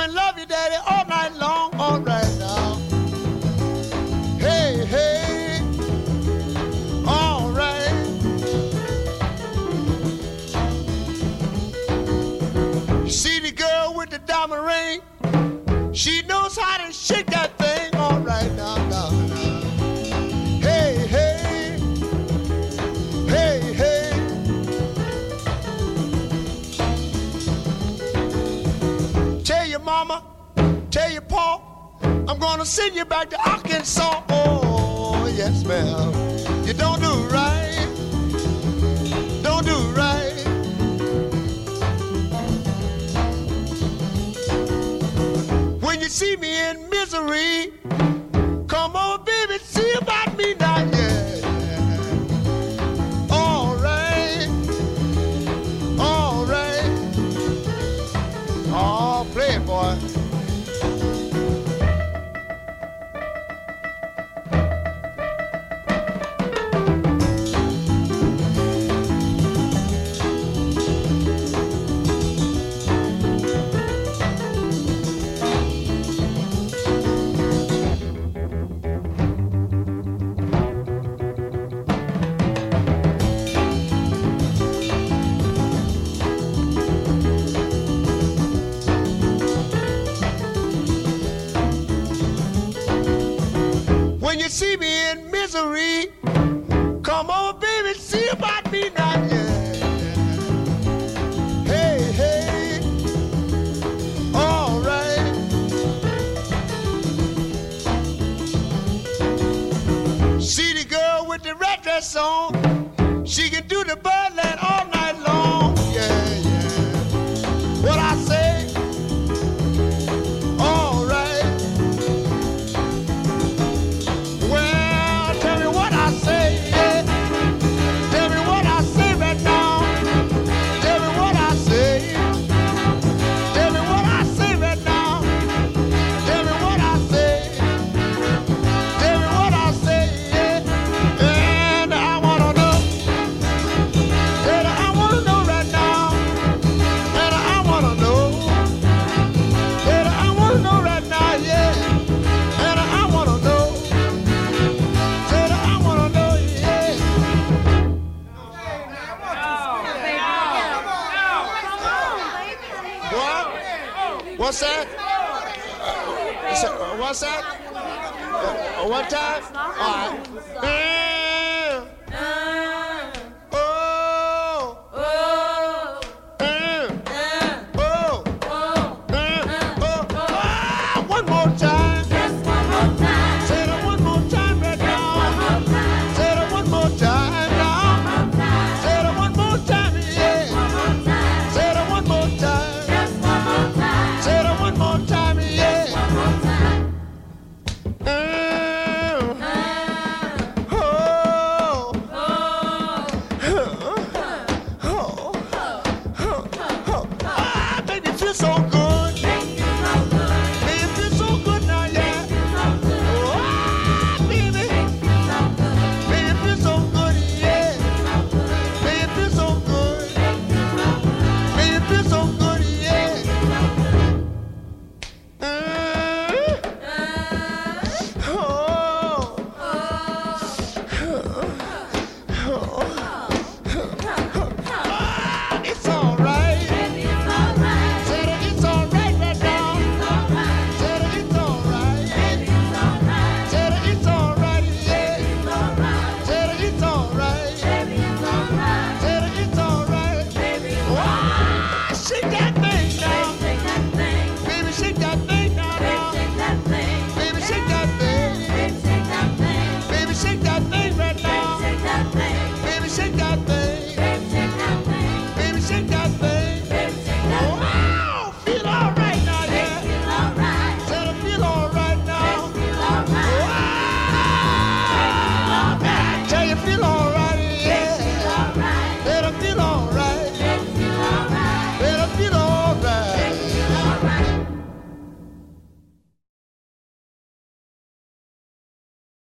love you, Daddy, all night long. All right now. Hey, hey. All right. You see the girl with the diamond ring? She knows how to shake that thing. All right now, now, now. Hey, hey. Hey, hey. Tell your mama, tell your pa, I'm gonna send you back to Arkansas. Oh, yes, ma'am. You don't do right. Don't do right. When you see me in misery, come on, baby, see about me now, yeah. All right. All right. Oh, play it, boy. When you see me in misery, come on, baby, see about me now, yeah. Hey, hey, all right. See the girl with the red dress on, she can do the Birdland all night long, yeah, yeah. What I say? All right. Well, tell me what I say, yeah. Tell me what I say right now. Tell me what I say. Tell me what I say right now. Tell me what I say. Tell me what I say, yeah. And I wanna know. And I wanna know right now. And I wanna know. And I wanna know right now, yeah. And I wanna know. And I wanna know, yeah. What? What's that? What's that? One time? All right.